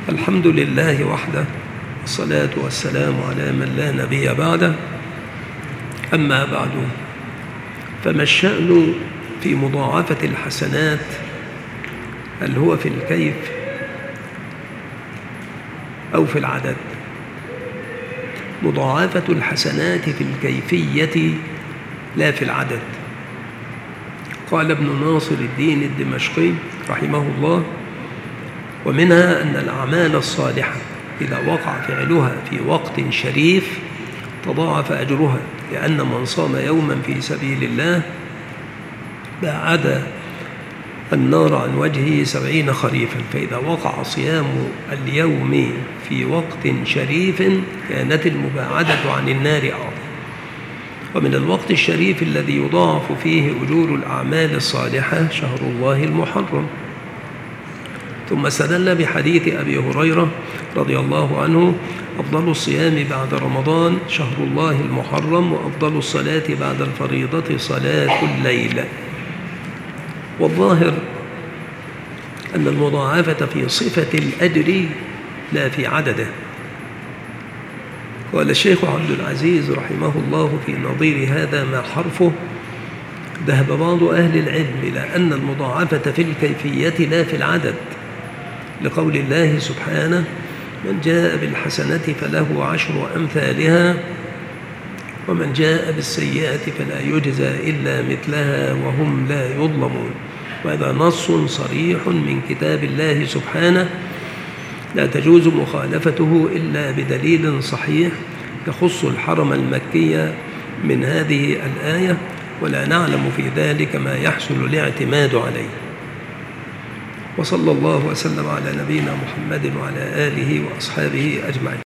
الحمد لله وحده، والصلاة والسلام على من لا نبي بعده. أما بعد، فما الشأن في مضاعفة الحسنات؟ هل هو في الكيف أو في العدد؟ مضاعفة الحسنات في الكيفية لا في العدد. قال ابن ناصر الدين الدمشقي رحمه الله: ومنها أن الأعمال الصالحة إذا وقع فعلها في وقت شريف تضاعف أجرها، لأن من صام يوما في سبيل الله باعد النار عن وجهه 70 خريفا، فإذا وقع صيام اليوم في وقت شريف كانت المباعدة عن النار أعظم. ومن الوقت الشريف الذي يضاعف فيه أجور الأعمال الصالحة شهر الله المحرم. ثم استدل بحديث أبي هريرة رضي الله عنه: أفضل الصيام بعد رمضان شهر الله المحرم، وأفضل الصلاة بعد الفريضة صلاة الليل. والظاهر أن المضاعفة في صفة الأجر لا في عدده. قال الشيخ عبد العزيز رحمه الله في نظير هذا ما حرفه: ذهب بعض أهل العلم إلى أن المضاعفة في الكيفية لا في العدد، لقول الله سبحانه: من جاء بالحسنة فله 10 أمثالها، ومن جاء بالسيئة فلا يجزى إلا مثلها وهم لا يظلمون. وهذا نص صريح من كتاب الله سبحانه، لا تجوز مخالفته إلا بدليل صحيح يخص الحرم المكي من هذه الآية، ولا نعلم في ذلك ما يحصل الاعتماد عليه. وصلى الله وسلم على نبينا محمد وعلى آله وأصحابه أجمعين.